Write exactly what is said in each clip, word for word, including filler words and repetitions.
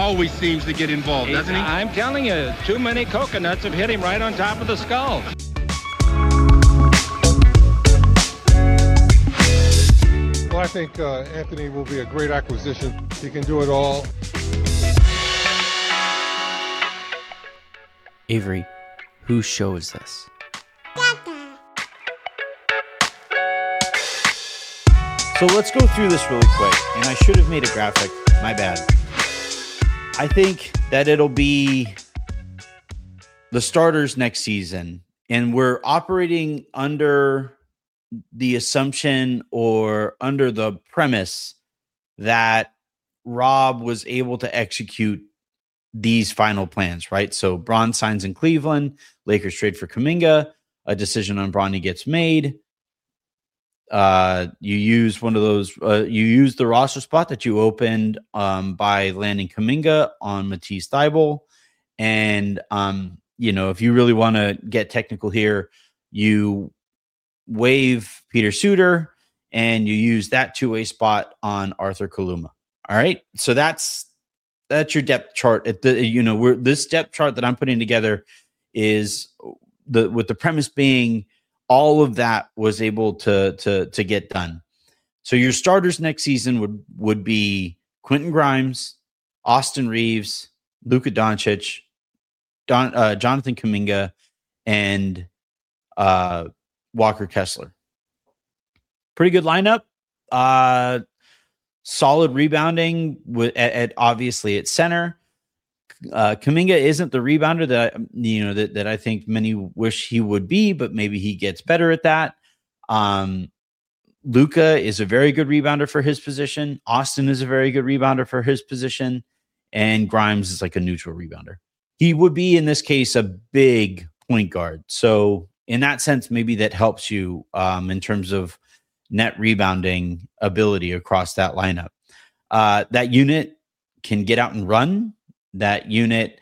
always seems to get involved, he, doesn't he? I'm telling you, too many coconuts have hit him right on top of the skull. Well, I think uh, Anthony will be a great acquisition. He can do it all. Avery, whose show is this? So let's go through this really quick. And I should have made a graphic. My bad. I think that it'll be the starters next season. And we're operating under the assumption or under the premise that Rob was able to execute these final plans, right? So Bron signs in Cleveland, Lakers trade for Kuminga, a decision on Bronny gets made. Uh, you use one of those, uh, you use the roster spot that you opened um, by landing Kuminga on Matisse Thybulle. And, um, you know, if you really want to get technical here, you waive Peter Suter and you use that two-way spot on Arthur Kaluma. All right. So that's, that's your depth chart at the, you know, we're this depth chart that I'm putting together is the, with the premise being all of that was able to, to, to get done. So your starters next season would, would be Quentin Grimes, Austin Reeves, Luka Doncic, Don, uh, Jonathan Kuminga, and uh, Walker Kessler. Pretty good lineup. Uh, solid rebounding with at, at obviously at center. Uh, Kuminga isn't the rebounder that you know that, that I think many wish he would be, but maybe he gets better at that. Um, Luka is a very good rebounder for his position. Austin is a very good rebounder for his position, and Grimes is like a neutral rebounder. He would be in this case a big point guard. So in that sense, maybe that helps you um, in terms of net rebounding ability across that lineup. Uh, that unit can get out and run. That unit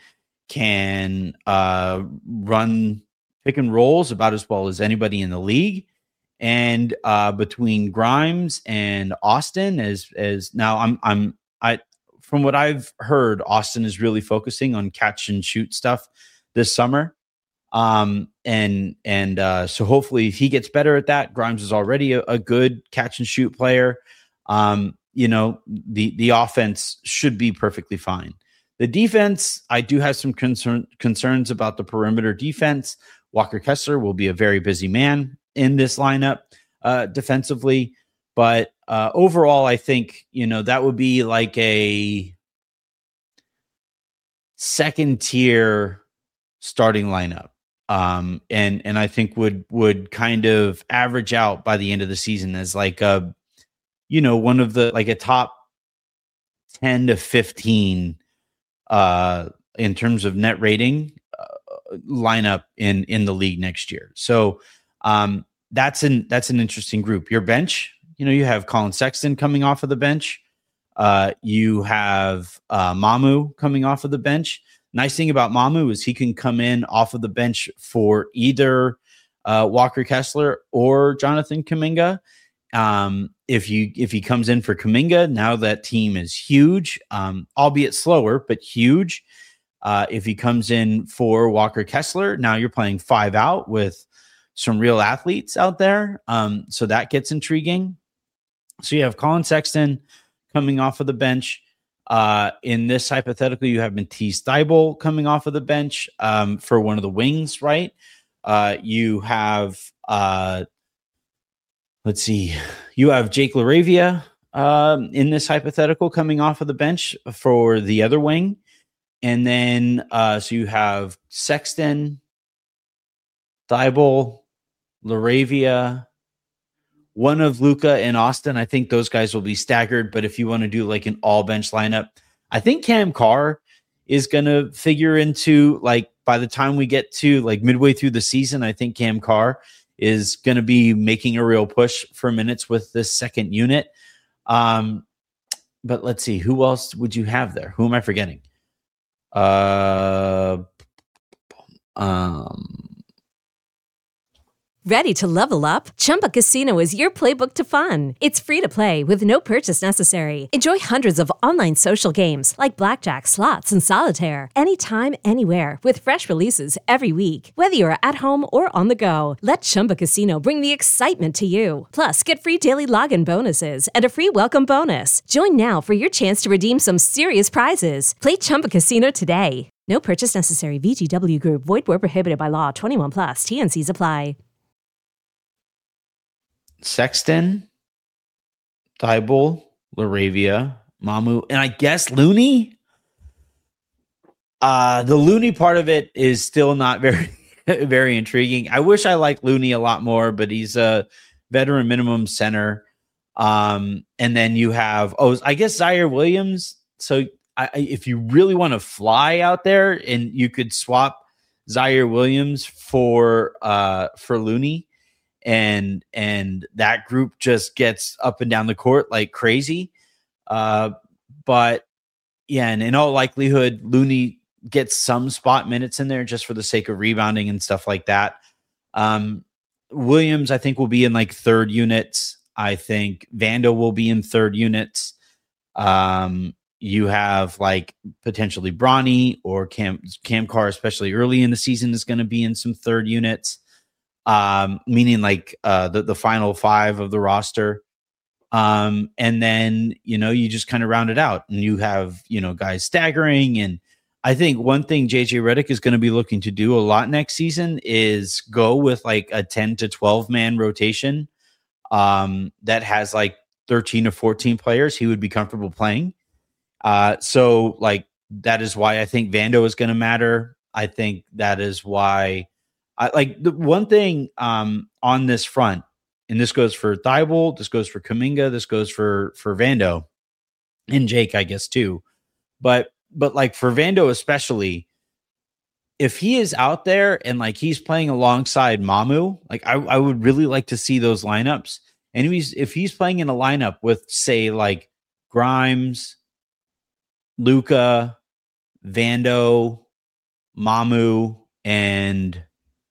can uh, run pick and rolls about as well as anybody in the league. And uh, between Grimes and Austin, as as now I'm I'm I from what I've heard, Austin is really focusing on catch and shoot stuff this summer. Um, and and uh, so hopefully if he gets better at that, Grimes is already a, a good catch and shoot player. Um, you know, the the offense should be perfectly fine. The defense, I do have some concern, concerns about the perimeter defense. Walker Kessler will be a very busy man in this lineup uh, defensively. But uh, overall, I think, you know, that would be like a second tier starting lineup. Um, and, and I think would, would kind of average out by the end of the season as like a, you know, one of the, like a top ten to fifteen uh, in terms of net rating uh, lineup in, in the league next year. So um, that's an, that's an interesting group. Your bench, you know, you have Colin Sexton coming off of the bench. Uh, you have uh, Mamu coming off of the bench. Nice thing about Mamu is he can come in off of the bench for either uh, Walker Kessler or Jonathan Kuminga. Um, if you if he comes in for Kuminga, now that team is huge, um, albeit slower, but huge. Uh, if he comes in for Walker Kessler, now you're playing five out with some real athletes out there. Um, so that gets intriguing. So you have Colin Sexton coming off of the bench. Uh, in this hypothetical, you have Matisse Thybulle coming off of the bench um, for one of the wings, right? Uh, you have... Uh, Let's see. You have Jake LaRavia um, in this hypothetical coming off of the bench for the other wing. And then, uh, so you have Sexton, Thybulle, LaRavia, one of Luka and Austin. I think those guys will be staggered. But if you want to do like an all bench lineup, I think Cam Carr is going to figure into like by the time we get to like midway through the season, I think Cam Carr is going to be making a real push for minutes with this second unit. Um, but let's see, who else would you have there? Who am I forgetting? Uh, um, Ready to level up? Chumba Casino is your playbook to fun. It's free to play with no purchase necessary. Enjoy hundreds of online social games like blackjack, slots, and solitaire anytime, anywhere with fresh releases every week. Whether you're at home or on the go, let Chumba Casino bring the excitement to you. Plus, get free daily login bonuses and a free welcome bonus. Join now for your chance to redeem some serious prizes. Play Chumba Casino today. No purchase necessary. V G W Group. Void where prohibited by law. twenty-one plus. T N Cs apply. Sexton, Thibault, Laravia, Mamu, and I guess Looney. Uh, the Looney part of it is still not very, very intriguing. I wish I liked Looney a lot more, but he's a veteran minimum center. Um, and then you have, oh, I guess Zaire Williams. So I, if you really want to fly out there, and you could swap Zaire Williams for uh, for Looney. And and that group just gets up and down the court like crazy. Uh, but yeah, and in all likelihood, Looney gets some spot minutes in there just for the sake of rebounding and stuff like that. Um, Williams, I think, will be in like third units. I think Vando will be in third units. Um, you have like potentially Bronny or Cam Cam Carr, especially early in the season, is going to be in some third units. Um, meaning like uh, the, the final five of the roster. Um, and then, you know, you just kind of round it out and you have, you know, guys staggering. And I think one thing J J Redick is going to be looking to do a lot next season is go with like a ten to twelve man rotation um, that has like thirteen to fourteen players he would be comfortable playing. Uh, so like, that is why I think Vando is going to matter. I think that is why I like the one thing um, on this front, and this goes for Thibault, this goes for Kuminga, this goes for for Vando and Jake, I guess too. But but like for Vando especially, if he is out there and like he's playing alongside Mamu, like I, I would really like to see those lineups. And if he's if he's playing in a lineup with say like Grimes, Luka, Vando, Mamu, and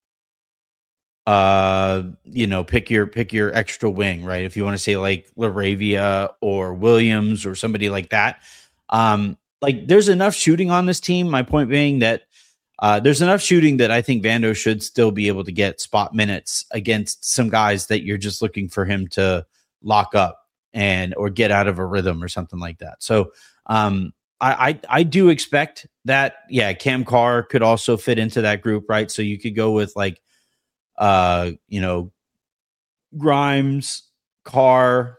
uh you know pick your pick your extra wing, right? If you want to say like Laravia or Williams or somebody like that, um like there's enough shooting on this team. My point being that uh there's enough shooting that I think Vando should still be able to get spot minutes against some guys that you're just looking for him to lock up and or get out of a rhythm or something like that. So um I I, I do expect that yeah Cam Carr could also fit into that group, right? So you could go with like Uh, you know, Grimes, Carr,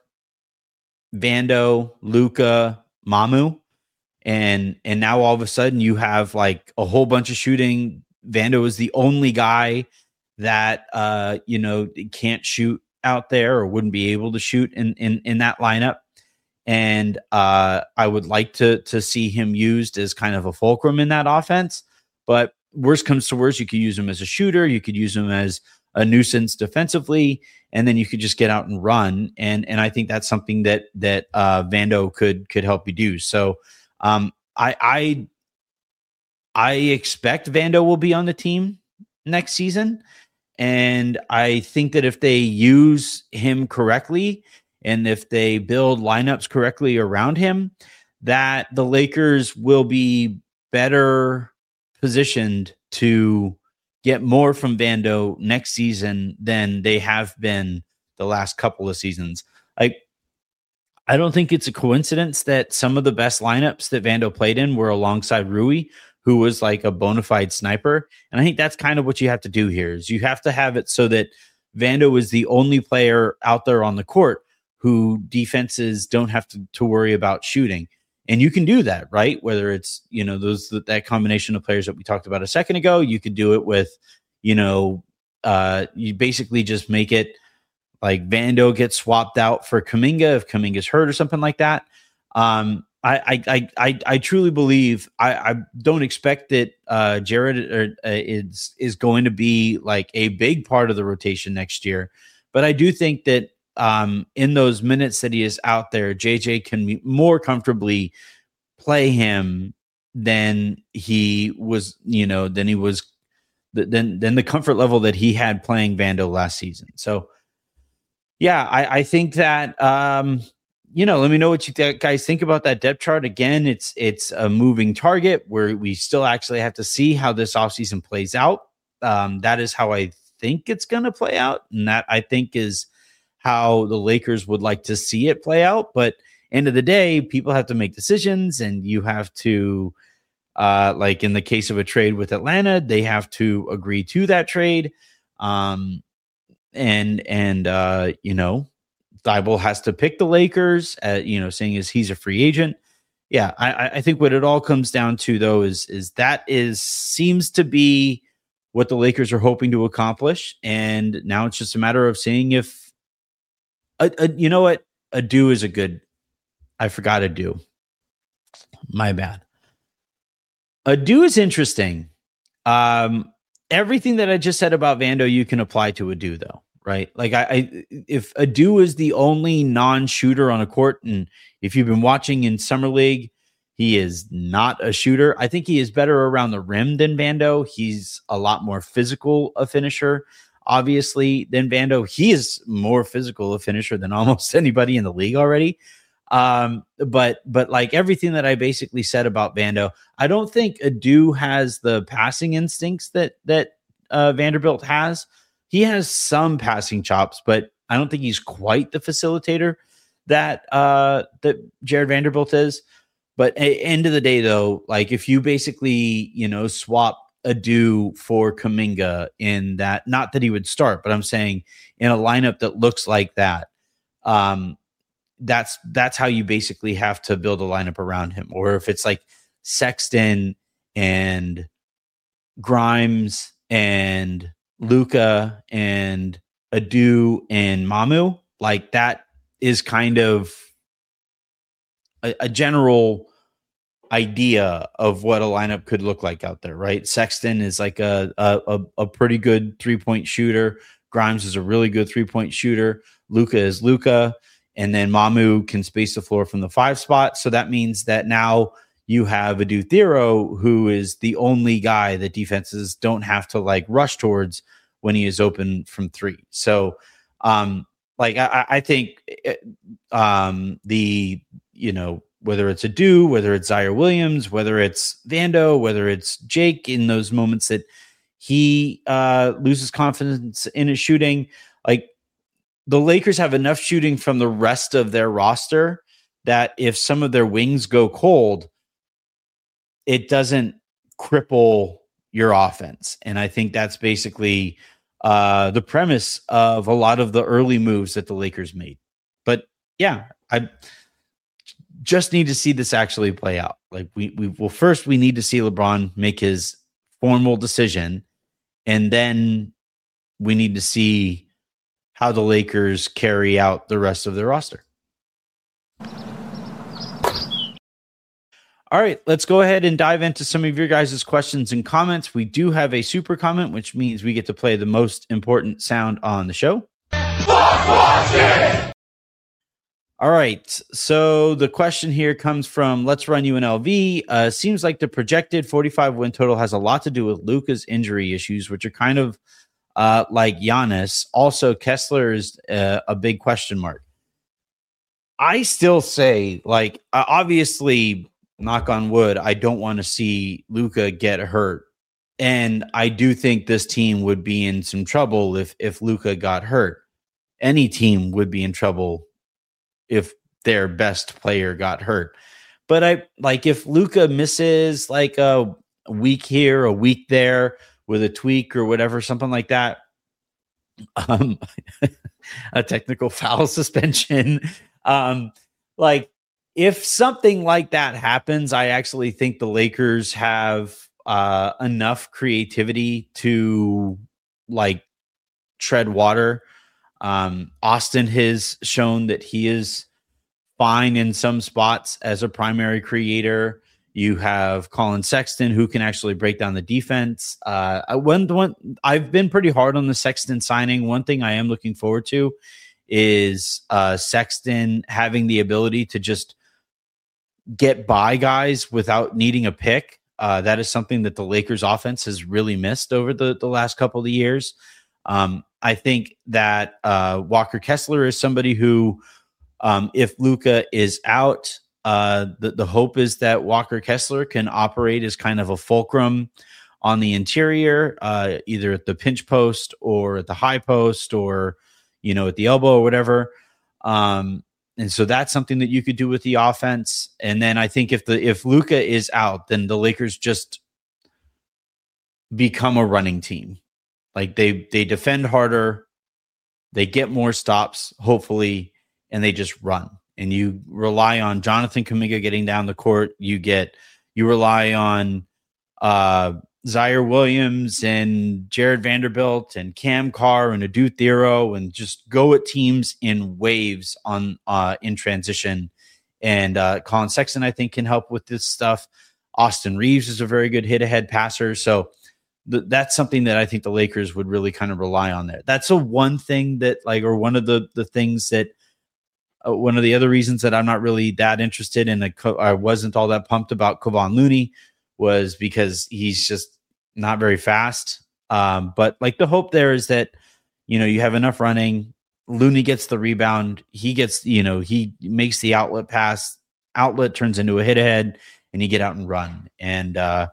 Vando, Luka, Mamu, and and now all of a sudden you have like a whole bunch of shooting. Vando is the only guy that uh, you know can't shoot out there or wouldn't be able to shoot in in in that lineup. And uh, I would like to to see him used as kind of a fulcrum in that offense, but worst comes to worst, you could use him as a shooter. You could use him as a nuisance defensively, and then you could just get out and run. And and I think that's something that that uh, Vando could could help you do. So um, I I I expect Vando will be on the team next season, and I think that if they use him correctly and if they build lineups correctly around him, that the Lakers will be better positioned to get more from Vando next season than they have been the last couple of seasons. Like, I don't think it's a coincidence that some of the best lineups that Vando played in were alongside Rui, who was like a bona fide sniper. And I think that's kind of what you have to do here is you have to have it so that Vando is the only player out there on the court who defenses don't have to, to worry about shooting. And you can do that, right? Whether it's, you know, those, that combination of players that we talked about a second ago, you could do it with, you know, uh, you basically just make it like Vando gets swapped out for Kuminga if Kuminga's hurt or something like that. Um, I, I, I, I truly believe I, I don't expect that uh, Jared uh, is, is going to be like a big part of the rotation next year. But I do think that Um, in those minutes that he is out there, J J can more comfortably play him than he was, you know, than he was th- than than the comfort level that he had playing Vando last season. So, yeah, I, I think that um, you know, let me know what you th- guys think about that depth chart. Again, it's it's a moving target where we still actually have to see how this offseason plays out. Um, that is how I think it's going to play out, and that I think is how the Lakers would like to see it play out. But end of the day, people have to make decisions, and you have to, uh, like in the case of a trade with Atlanta, they have to agree to that trade. Um, and, and, uh, you know, Thibault has to pick the Lakers, uh, you know, saying as he's a free agent. Yeah. I, I think what it all comes down to though, is, is that is, seems to be what the Lakers are hoping to accomplish. And now it's just a matter of seeing if, a, a, you know what, Adu is a good, I forgot Adu. My bad. Adu is interesting. Um, everything that I just said about Vando, you can apply to Adu, though, right? Like, I, I if Adu is the only non-shooter on a court, and if you've been watching in Summer League, he is not a shooter. I think he is better around the rim than Vando. He's a lot more physical a finisher, obviously, than Vando. He is more physical a finisher than almost anybody in the league already. Um, but, but like everything that I basically said about Vando, I don't think Adu has the passing instincts that, that, uh, Vanderbilt has. He has some passing chops, but I don't think he's quite the facilitator that, uh, that Jared Vanderbilt is. But at the end of the day, though, like if you basically, you know, swap Adu for Kuminga in that, not that he would start, but I'm saying in a lineup that looks like that, um, that's that's how you basically have to build a lineup around him. Or if it's like Sexton and Grimes and Luka and Adu and Mamu, like that is kind of a, a general idea of what a lineup could look like out there, right? Sexton is like a a, a pretty good three-point shooter. Grimes is a really good three-point shooter. Luka is Luka. And then Mamu can space the floor from the five spot. So that means that now you have Adu Thero, who is the only guy that defenses don't have to like rush towards when he is open from three. So um, like I, I think um, the, you know, whether it's Adu, whether it's Zaire Williams, whether it's Vando, whether it's Jake in those moments that he uh, loses confidence in his shooting, like, the Lakers have enough shooting from the rest of their roster that if some of their wings go cold, it doesn't cripple your offense. And I think that's basically uh, the premise of a lot of the early moves that the Lakers made. But yeah, I just need to see this actually play out. Like we, we well, first we need to see LeBron make his formal decision, and then we need to see how the Lakers carry out the rest of their roster. All right, let's go ahead and dive into some of your guys' questions and comments. We do have a super comment, which means we get to play the most important sound on the show. All right, so the question here comes from Let's Run U N L V. Uh, seems like the projected forty-five win total has a lot to do with Luka's injury issues, which are kind of Uh, like Giannis. Also, Kessler is uh, a big question mark. I still say, like, uh, obviously, knock on wood, I don't want to see Luka get hurt. And I do think this team would be in some trouble if, if Luka got hurt. Any team would be in trouble if their best player got hurt. But I like if Luka misses like a week here, a week there, with a tweak or whatever, something like that, um, a technical foul suspension. Um, like if something like that happens, I actually think the Lakers have uh, enough creativity to like tread water. Um, Austin has shown that he is fine in some spots as a primary creator. You have Colin Sexton, who can actually break down the defense. Uh, one, one, I've been pretty hard on the Sexton signing. One thing I am looking forward to is uh, Sexton having the ability to just get by guys without needing a pick. Uh, that is something that the Lakers offense has really missed over the, the last couple of years. Um, I think that uh, Walker Kessler is somebody who, um, if Luka is out, uh, the, the hope is that Walker Kessler can operate as kind of a fulcrum on the interior, uh, either at the pinch post or at the high post or, you know, at the elbow or whatever. Um, and so that's something that you could do with the offense. And then I think if the if Luka is out, then the Lakers just become a running team. Like they they defend harder, they get more stops, hopefully, and they just run. And you rely on Jonathan Kuminga getting down the court. You get you rely on uh, Zaire Williams and Jared Vanderbilt and Cam Carr and Adu Thero, and just go at teams in waves on uh, in transition. And uh, Colin Sexton, I think, can help with this stuff. Austin Reeves is a very good hit-ahead passer. So th- that's something that I think the Lakers would really kind of rely on there. That's a one thing that, like, or one of the, the things that, uh, one of the other reasons that I'm not really that interested in, a co- I wasn't all that pumped about Kevon Looney, was because he's just not very fast. Um, but like the hope there is that, you know, you have enough running. Looney gets the rebound. He gets, you know, he makes the outlet pass. Outlet turns into a hit ahead, and you get out and run. And uh,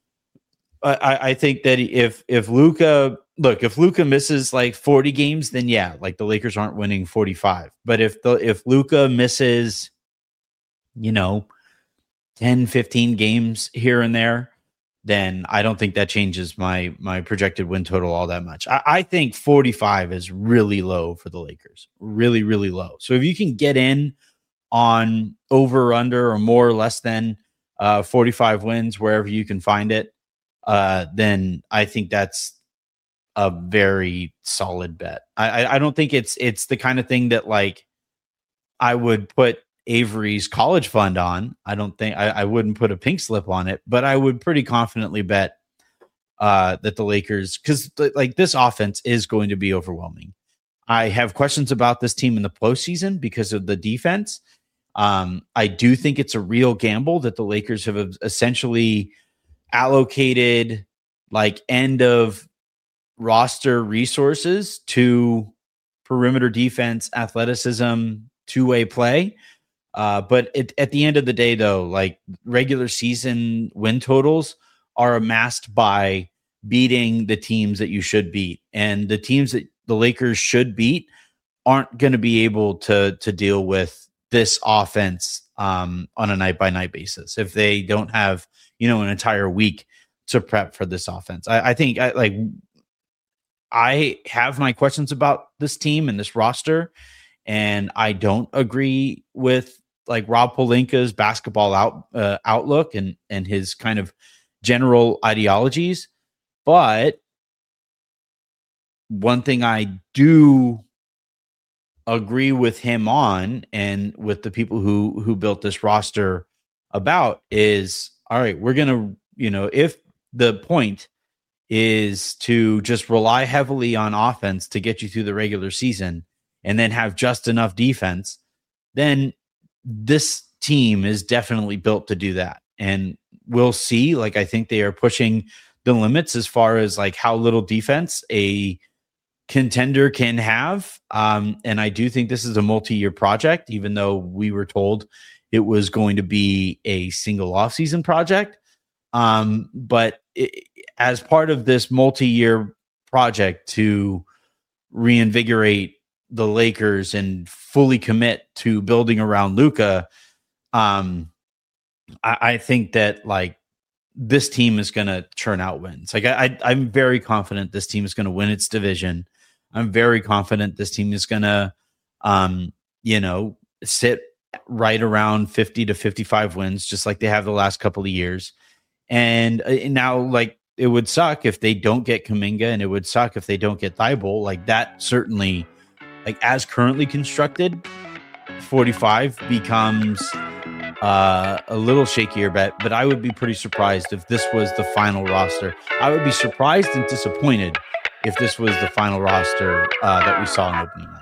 I, I think that if if Luka, look, if Luka misses like forty games, then yeah, like the Lakers aren't winning forty-five. But if the if Luka misses, you know, ten, fifteen games here and there, then I don't think that changes my my projected win total all that much. I, I think forty-five is really low for the Lakers. Really, really low. So if you can get in on over, under, or more or less than uh, forty-five wins, wherever you can find it, uh, then I think that's a very solid bet. I, I, I don't think it's it's the kind of thing that like I would put Avery's college fund on. I don't think I, I wouldn't put a pink slip on it, but I would pretty confidently bet uh, that the Lakers, because th- like this offense is going to be overwhelming. I have questions about this team in the postseason because of the defense. Um, I do think it's a real gamble that the Lakers have essentially allocated like end of roster resources to perimeter defense, athleticism, two-way play. Uh, but it, at the end of the day, though, like regular season win totals are amassed by beating the teams that you should beat. And the teams that the Lakers should beat aren't going to be able to, to deal with this offense um, on a night by night basis if they don't have, you know, an entire week to prep for this offense. I, I think I, like I have my questions about this team and this roster, and I don't agree with like Rob Pelinka's basketball out uh, outlook and and his kind of general ideologies. But one thing I do agree with him on, and with the people who who built this roster about, is all right, we're gonna, you know, if the point is to just rely heavily on offense to get you through the regular season and then have just enough defense, then this team is definitely built to do that. And we'll see. Like, I think they are pushing the limits as far as like how little defense a contender can have. Um, and I do think this is a multi-year project, even though we were told it was going to be a single offseason project. Um, but it, as part of this multi-year project to reinvigorate the Lakers and fully commit to building around Luka, um, I, I think that like this team is going to churn out wins. Like I, I, I'm very confident this team is going to win its division. I'm very confident this team is going to, um, you know, sit right around fifty to fifty-five wins, just like they have the last couple of years. And uh, now, like, it would suck if they don't get Kuminga, and it would suck if they don't get Thibault. Like, that certainly, like, as currently constructed, forty-five becomes uh, a little shakier bet. But I would be pretty surprised if this was the final roster. I would be surprised and disappointed if this was the final roster uh, that we saw in opening night.